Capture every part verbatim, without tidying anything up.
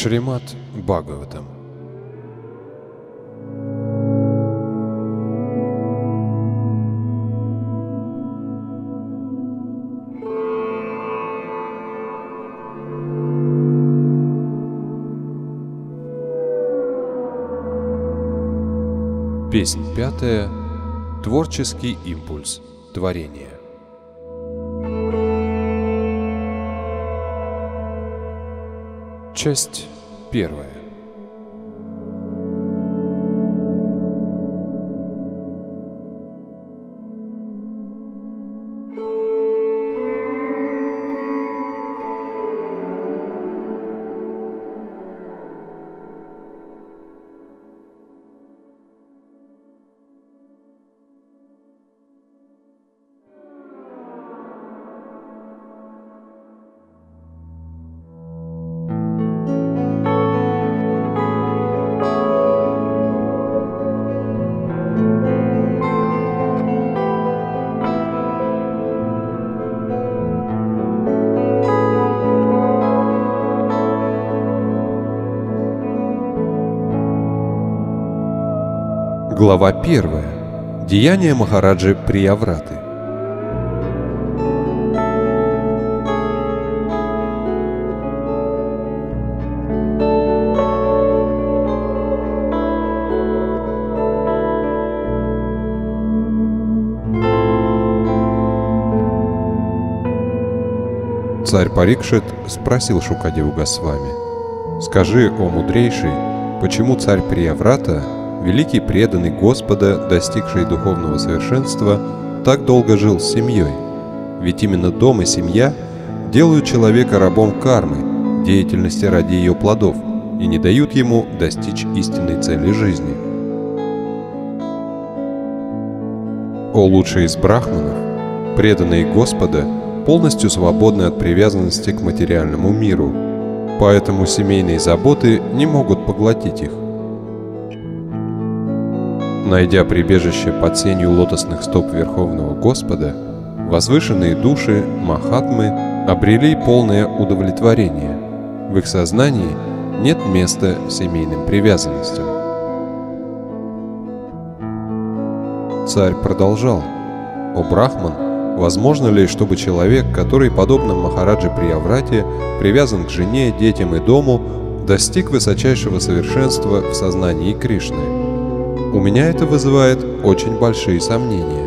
Шримад Бхагаватам. Песнь пятая. Творческий импульс творения. Часть первая. Глава первая. Деяния Махараджи Приявраты. Царь Парикшит спросил Шукадеву Госвами: «Скажи, о мудрейший, почему царь Прияврата, великий преданный Господа, достигший духовного совершенства, так долго жил с семьей? Ведь именно дом и семья делают человека рабом кармы, деятельности ради ее плодов, и не дают ему достичь истинной цели жизни. О лучший из брахманов, преданные Господа полностью свободны от привязанности к материальному миру, поэтому семейные заботы не могут поглотить их. Найдя прибежище под сенью лотосных стоп Верховного Господа, возвышенные души, махатмы, обрели полное удовлетворение. В их сознании нет места семейным привязанностям. Царь продолжал: «О Брахман, возможно ли, чтобы человек, который, подобно Махараджи Прияврате, привязан к жене, детям и дому, достиг высочайшего совершенства в сознании Кришны? У меня это вызывает очень большие сомнения».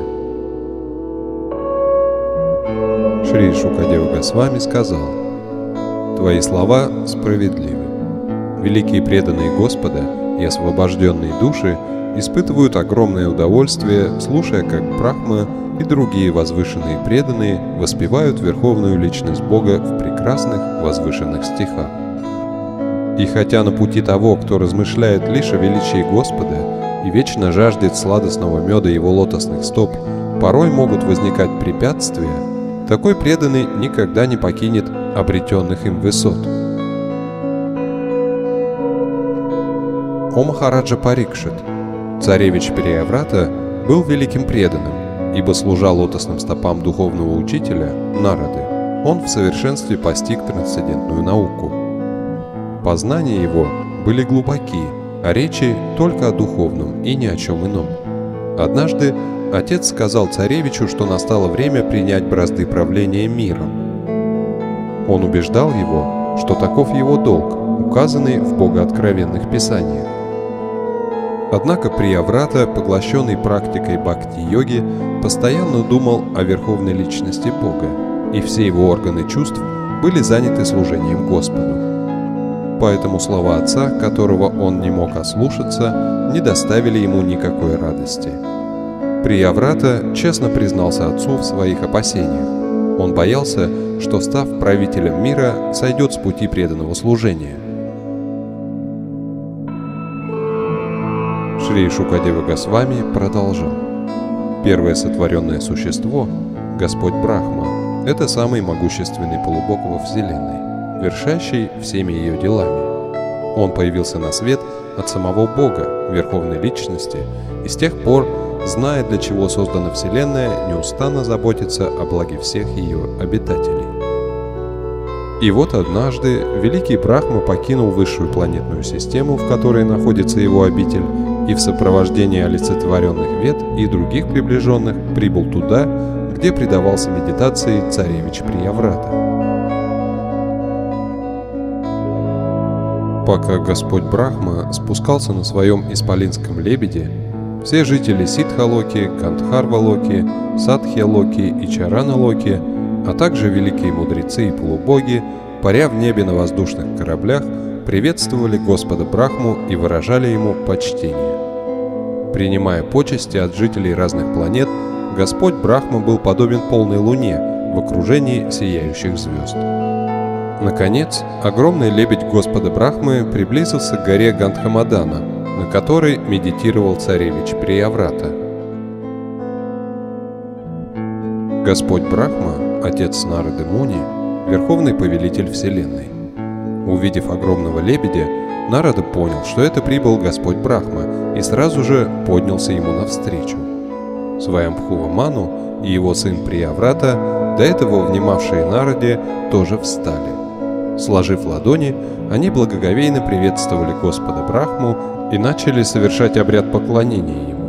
Шри Шукадева Госвами сказал: «Твои слова справедливы. Великие преданные Господа и освобожденные души испытывают огромное удовольствие, слушая, как Брахма и другие возвышенные преданные воспевают Верховную Личность Бога в прекрасных возвышенных стихах. И хотя на пути того, кто размышляет лишь о величии Господа и вечно жаждет сладостного меда его лотосных стоп, порой могут возникать препятствия, такой преданный никогда не покинет обретенных им высот. О Махараджа Парикшит, царевич Прияврата был великим преданным, ибо, служа лотосным стопам духовного учителя Нарады, он в совершенстве постиг трансцендентную науку. Познания его были глубоки, а речи только о духовном и ни о чем ином. Однажды отец сказал царевичу, что настало время принять бразды правления миром. Он убеждал его, что таков его долг, указанный в богооткровенных писаниях. Однако Прияврата, поглощенный практикой бхакти-йоги, постоянно думал о верховной личности Бога, и все его органы чувств были заняты служением Господу. Поэтому слова отца, которого он не мог ослушаться, не доставили ему никакой радости. Прияврата честно признался отцу в своих опасениях. Он боялся, что, став правителем мира, сойдет с пути преданного служения. Шри Шукадева Госвами продолжал: «Первое сотворенное существо, Господь Брахма, это самый могущественный полубог во Вселенной, вершащий всеми ее делами. Он появился на свет от самого Бога, Верховной Личности, и с тех пор, зная, для чего создана Вселенная, неустанно заботится о благе всех ее обитателей. И вот однажды великий Брахма покинул высшую планетную систему, в которой находится его обитель, и в сопровождении олицетворенных вед и других приближенных прибыл туда, где предавался медитации царевич Прияврата. Пока Господь Брахма спускался на своем исполинском лебеде, все жители Сиддха-Локи, Гандхарва-Локи, Садхья-Локи и Чарана-Локи, а также великие мудрецы и полубоги, паря в небе на воздушных кораблях, приветствовали Господа Брахму и выражали ему почтение. Принимая почести от жителей разных планет, Господь Брахма был подобен полной луне в окружении сияющих звезд. Наконец, огромный лебедь Господа Брахмы приблизился к горе Гандхамадана, на которой медитировал царевич Прияврата. Господь Брахма, отец Нарады Муни, верховный повелитель Вселенной. Увидев огромного лебедя, Нарада понял, что это прибыл Господь Брахма, и сразу же поднялся ему навстречу. Сваямбхува Ману и его сын Прияврата, до этого внимавшие Нараде, тоже встали. Сложив ладони, они благоговейно приветствовали Господа Брахму и начали совершать обряд поклонения ему.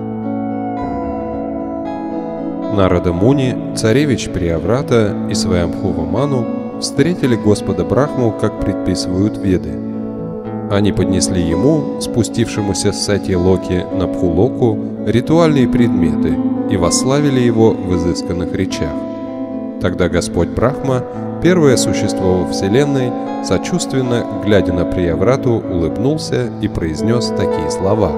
Нарада Муни, царевич Прияврата и Сваямбхува Ману встретили Господа Брахму, как предписывают Веды. Они поднесли ему, спустившемуся с Сатья-Локи на Бхулоку, ритуальные предметы и восславили его в изысканных речах. Тогда Господь Брахма, первое существо во Вселенной, сочувственно, глядя на Прияврату, улыбнулся и произнес такие слова.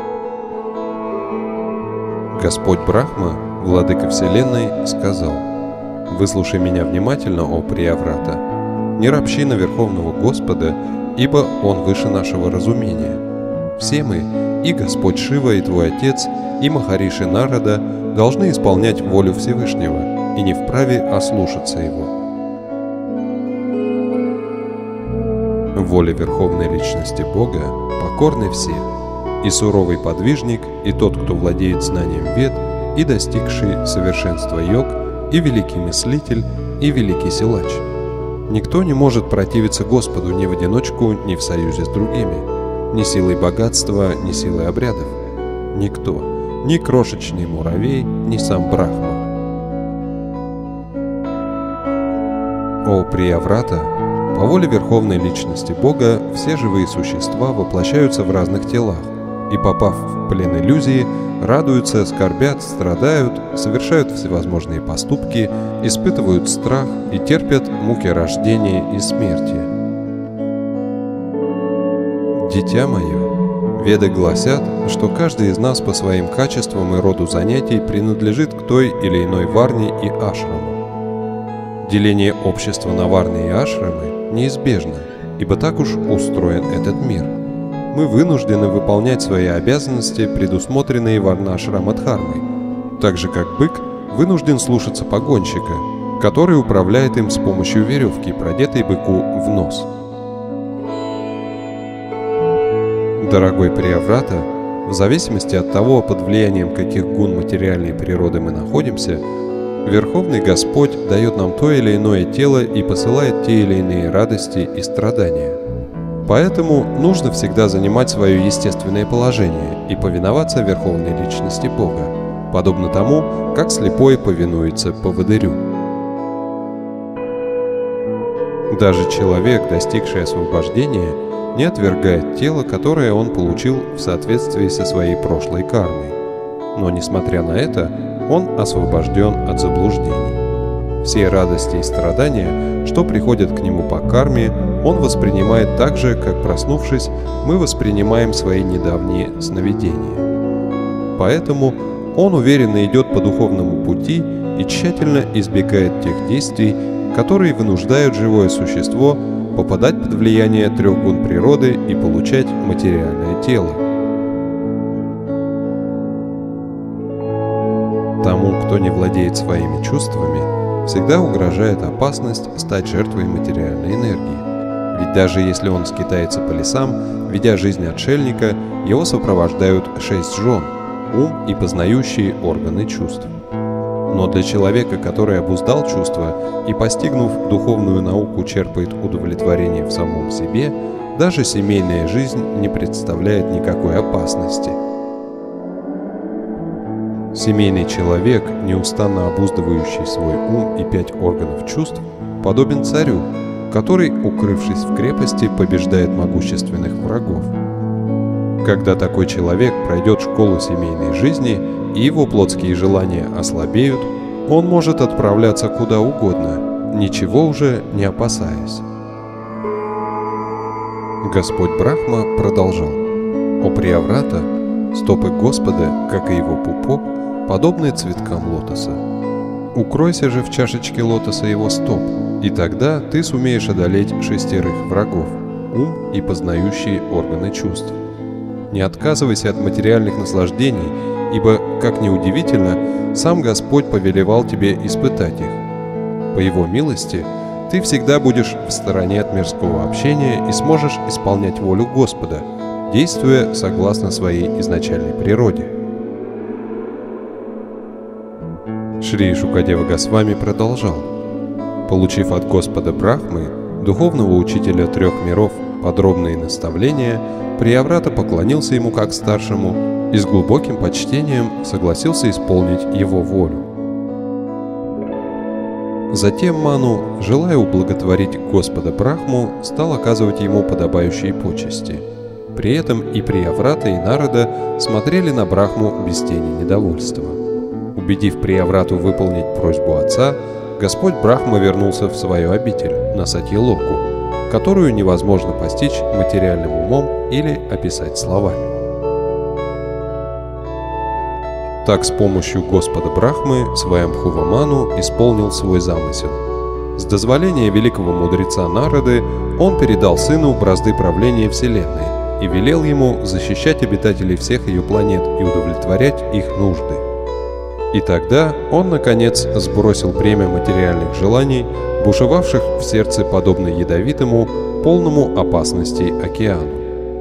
Господь Брахма, владыка Вселенной, сказал: «Выслушай меня внимательно, о Прияврата. Не ропщи на Верховного Господа, ибо Он выше нашего разумения. Все мы, и Господь Шива, и Твой Отец, и Махариши Нарада, должны исполнять волю Всевышнего, и не вправе ослушаться Его. Воле Верховной Личности Бога покорны все, и суровый подвижник, и тот, кто владеет знанием вед, и достигший совершенства йог, и великий мыслитель, и великий силач. Никто не может противиться Господу ни в одиночку, ни в союзе с другими, ни силой богатства, ни силой обрядов. Никто, ни крошечный муравей, ни сам Брахма. О Прияврата, по воле Верховной Личности Бога все живые существа воплощаются в разных телах, и, попав в плен иллюзии, радуются, скорбят, страдают, совершают всевозможные поступки, испытывают страх и терпят муки рождения и смерти. Дитя мое, Веды гласят, что каждый из нас по своим качествам и роду занятий принадлежит к той или иной варне и ашраму. Деление общества на варны и ашрамы неизбежно, ибо так уж устроен этот мир. Мы вынуждены выполнять свои обязанности, предусмотренные варнашрама-дхармой, так же как бык вынужден слушаться погонщика, который управляет им с помощью веревки, продетой быку в нос. Дорогой Прияврата, в зависимости от того, под влиянием каких гун материальной природы мы находимся, Верховный Господь дает нам то или иное тело и посылает те или иные радости и страдания. Поэтому нужно всегда занимать свое естественное положение и повиноваться Верховной Личности Бога, подобно тому, как слепой повинуется поводырю. Даже человек, достигший освобождения, не отвергает тело, которое он получил в соответствии со своей прошлой кармой. Но, несмотря на это, он освобожден от заблуждений. Все радости и страдания, что приходят к нему по карме, он воспринимает так же, как, проснувшись, мы воспринимаем свои недавние сновидения. Поэтому он уверенно идет по духовному пути и тщательно избегает тех действий, которые вынуждают живое существо попадать под влияние трех гун природы и получать материальное тело. Тому, кто не владеет своими чувствами, всегда угрожает опасность стать жертвой материальной энергии. Ведь даже если он скитается по лесам, ведя жизнь отшельника, его сопровождают шесть жен – ум и познающие органы чувств. Но для человека, который обуздал чувства и, постигнув духовную науку, черпает удовлетворение в самом себе, даже семейная жизнь не представляет никакой опасности. Семейный человек, неустанно обуздывающий свой ум и пять органов чувств, подобен царю, который, укрывшись в крепости, побеждает могущественных врагов. Когда такой человек пройдет школу семейной жизни и его плотские желания ослабеют, он может отправляться куда угодно, ничего уже не опасаясь. Господь Брахма продолжал: «О Прияврата, стопы Господа, как и его пупок, подобны цветкам лотоса. Укройся же в чашечке лотоса его стоп, и тогда ты сумеешь одолеть шестерых врагов, ум и познающие органы чувств. Не отказывайся от материальных наслаждений, ибо, как ни удивительно, сам Господь повелевал тебе испытать их. По Его милости ты всегда будешь в стороне от мирского общения и сможешь исполнять волю Господа, действуя согласно своей изначальной природе». Шри Шукадева Госвами продолжал: «Получив от Господа Брахмы, духовного учителя трех миров, подробные наставления, Прияврата поклонился ему как старшему и с глубоким почтением согласился исполнить его волю. Затем Ману, желая ублаготворить Господа Брахму, стал оказывать ему подобающие почести. При этом и Прияврата, и Нарада смотрели на Брахму без тени недовольства. Убедив Прияврату выполнить просьбу отца, Господь Брахма вернулся в свою обитель, на Сатья-Локу, которую невозможно постичь материальным умом или описать словами. Так с помощью Господа Брахмы Сваямбхува Ману исполнил свой замысел. С дозволения великого мудреца Нарады он передал сыну бразды правления Вселенной и велел ему защищать обитателей всех ее планет и удовлетворять их нужды. И тогда он, наконец, сбросил бремя материальных желаний, бушевавших в сердце подобно ядовитому, полному опасностей океану.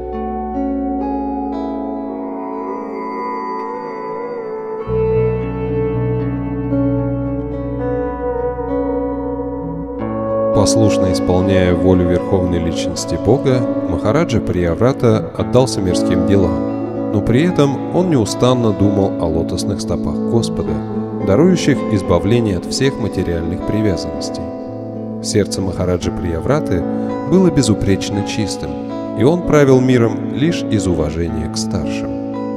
Послушно исполняя волю Верховной Личности Бога, Махараджа Прияврата отдался мирским делам, но при этом он неустанно думал о лотосных стопах Господа, дарующих избавление от всех материальных привязанностей. Сердце Махараджи Приявраты было безупречно чистым, и он правил миром лишь из уважения к старшим.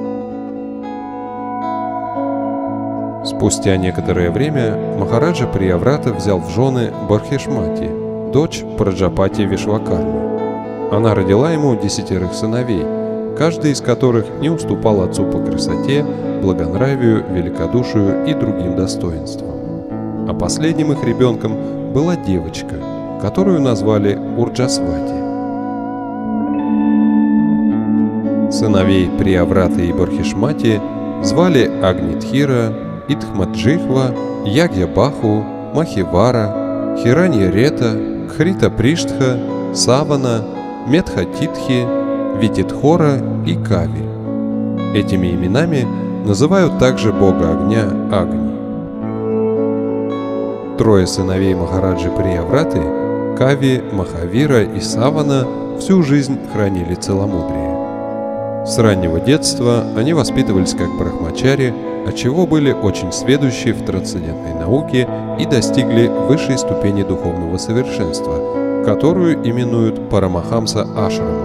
Спустя некоторое время Махараджа Прияврата взял в жены Бархишмати, дочь Праджапати Вишвакармы. Она родила ему десятерых сыновей, каждый из которых не уступал отцу по красоте, благонравию, великодушию и другим достоинствам. А последним их ребенком была девочка, которую назвали Урджасвати. Сыновей Приявраты и Бархишмати звали Агнитхира, Итхмаджихва, Ягьябаху, Махивара, Хираньярета, Кхрита-Приштха, Савана, Медхатитхи, Вититхора и Кави. Этими именами называют также бога огня Агни. Трое сыновей Махараджи Приявраты, Кави, Махавира и Савана, всю жизнь хранили целомудрие. С раннего детства они воспитывались как брахмачари, отчего были очень сведущи в трансцендентной науке и достигли высшей ступени духовного совершенства, которую именуют Парамахамса Ашрамом.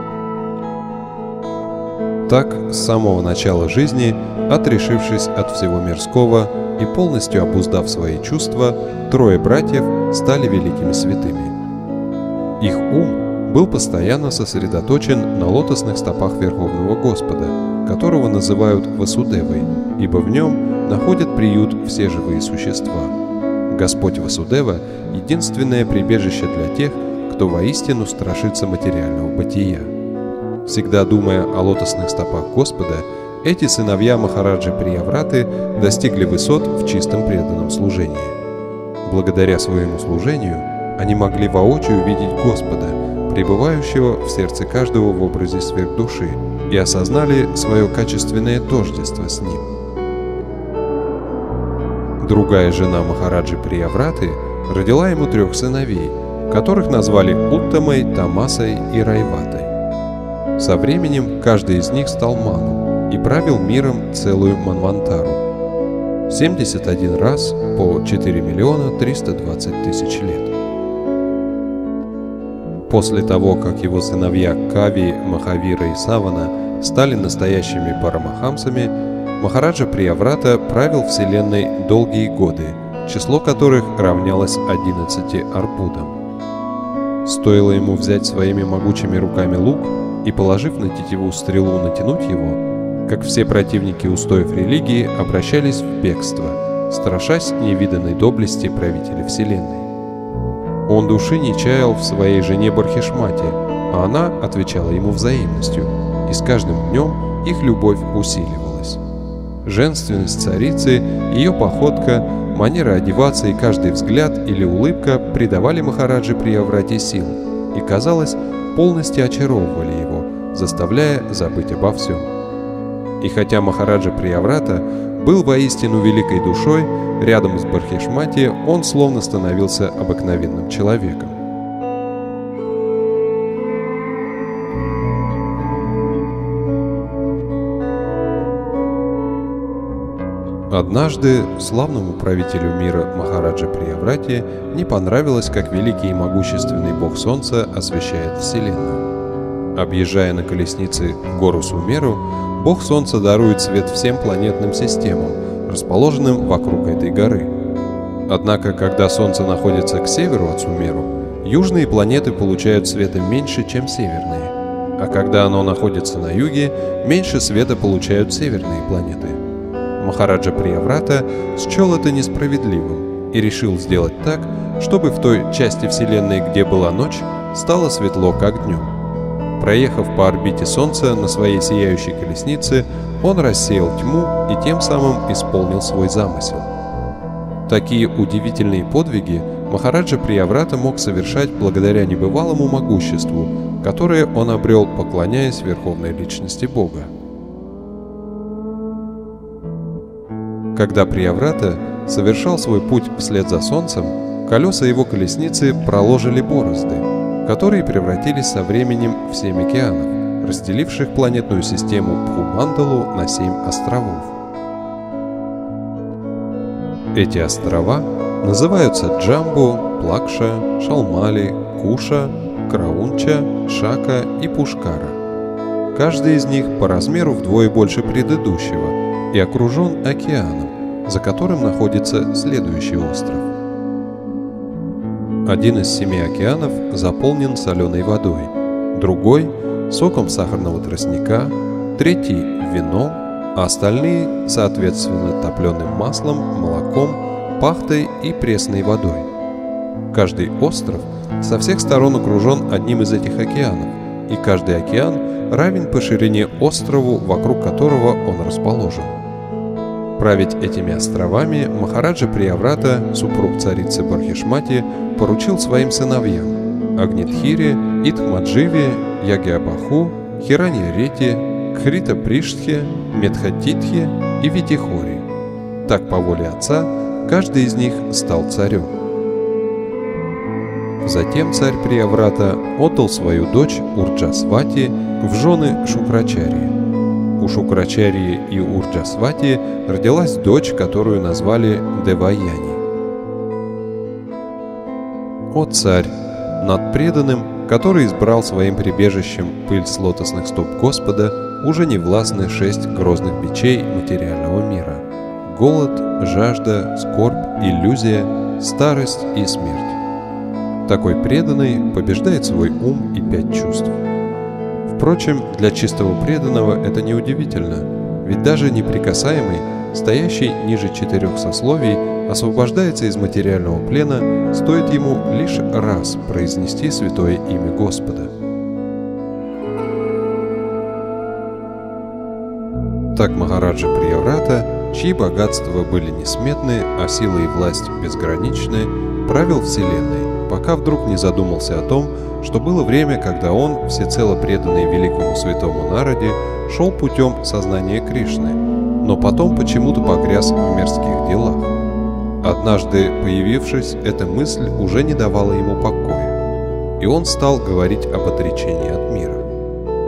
Так, с самого начала жизни, отрешившись от всего мирского и полностью обуздав свои чувства, трое братьев стали великими святыми. Их ум был постоянно сосредоточен на лотосных стопах Верховного Господа, которого называют Васудевой, ибо в нем находят приют все живые существа. Господь Васудева – единственное прибежище для тех, кто воистину страшится материального бытия. Всегда думая о лотосных стопах Господа, эти сыновья Махараджи Приявраты достигли высот в чистом преданном служении. Благодаря своему служению они могли воочию видеть Господа, пребывающего в сердце каждого в образе сверхдуши, и осознали свое качественное тождество с Ним. Другая жена Махараджи Приявраты родила ему трех сыновей, которых назвали Уттамой, Тамасой и Райватой. Со временем каждый из них стал ману и правил миром целую Манвантару. семьдесят один раз по четыре миллиона триста двадцать тысяч лет. После того, как его сыновья Кави, Махавира и Савана стали настоящими парамахамсами, Махараджа Прияврата правил Вселенной долгие годы, число которых равнялось одиннадцати арбудам. Стоило ему взять своими могучими руками лук и, положив на тетиву стрелу, натянуть его, как все противники устоев религии обращались в бегство, страшась невиданной доблести правителя Вселенной. Он души не чаял в своей жене Бархишмате, а она отвечала ему взаимностью, и с каждым днем их любовь усиливалась. Женственность царицы, ее походка, манера одеваться и каждый взгляд или улыбка придавали Махараджи Прияврате сил и, казалось, полностью очаровывали его, заставляя забыть обо всем. И хотя Махараджа Прияврата был воистину великой душой, рядом с Бархишмати он словно становился обыкновенным человеком. Однажды славному правителю мира Махараджа Прияврате не понравилось, как великий и могущественный бог Солнца освещает Вселенную. Объезжая на колеснице гору Сумеру, бог Солнца дарует свет всем планетным системам, расположенным вокруг этой горы. Однако, когда Солнце находится к северу от Сумеру, южные планеты получают света меньше, чем северные, а когда оно находится на юге, меньше света получают северные планеты. Махараджа Прияврата счел это несправедливым и решил сделать так, чтобы в той части Вселенной, где была ночь, стало светло, как днем. Проехав по орбите Солнца на своей сияющей колеснице, он рассеял тьму и тем самым исполнил свой замысел. Такие удивительные подвиги Махараджа Прияврата мог совершать благодаря небывалому могуществу, которое он обрел, поклоняясь верховной личности Бога. Когда Прияврата совершал свой путь вслед за Солнцем, колеса его колесницы проложили борозды, которые превратились со временем в семь океанов, разделивших планетную систему Бхумандалу на семь островов. Эти острова называются Джамбу, Плакша, Шалмали, Куша, Краунча, Шака и Пушкара. Каждый из них по размеру вдвое больше предыдущего и окружен океаном, за которым находится следующий остров. Один из семи океанов заполнен соленой водой, другой – соком сахарного тростника, третий – вином, а остальные, соответственно, топленым маслом, молоком, пахтой и пресной водой. Каждый остров со всех сторон окружен одним из этих океанов, и каждый океан равен по ширине острову, вокруг которого он расположен. Править этими островами Махараджа Прияврата, супруг царицы Бархишмати, поручил своим сыновьям Агнитхире, Итхмадживе, Ягьябаху, Хираньярети, Кхрита-Приштхе, Медхатитхе и Витихори. Так, по воле отца, каждый из них стал царем. Затем царь Прияврата отдал свою дочь Урджасвати в жены Шукрачарьи. У Шукрачарьи и Урджасвати родилась дочь, которую назвали Деваяни. О царь, над преданным, который избрал своим прибежищем пыль с лотосных стоп Господа, уже не властны шесть грозных бичей материального мира: голод, жажда, скорбь, иллюзия, старость и смерть. Такой преданный побеждает свой ум и пять чувств. Впрочем, для чистого преданного это неудивительно, ведь даже неприкасаемый, стоящий ниже четырех сословий, освобождается из материального плена, стоит ему лишь раз произнести святое имя Господа. Так Махараджа Прияврата, чьи богатства были несметны, а сила и власть безграничны, правил Вселенной, пока вдруг не задумался о том, что было время, когда он, всецело преданный великому святому Нараде, шел путем сознания Кришны, но потом почему-то погряз в мирских делах. Однажды появившись, эта мысль уже не давала ему покоя, и он стал говорить об отречении от мира.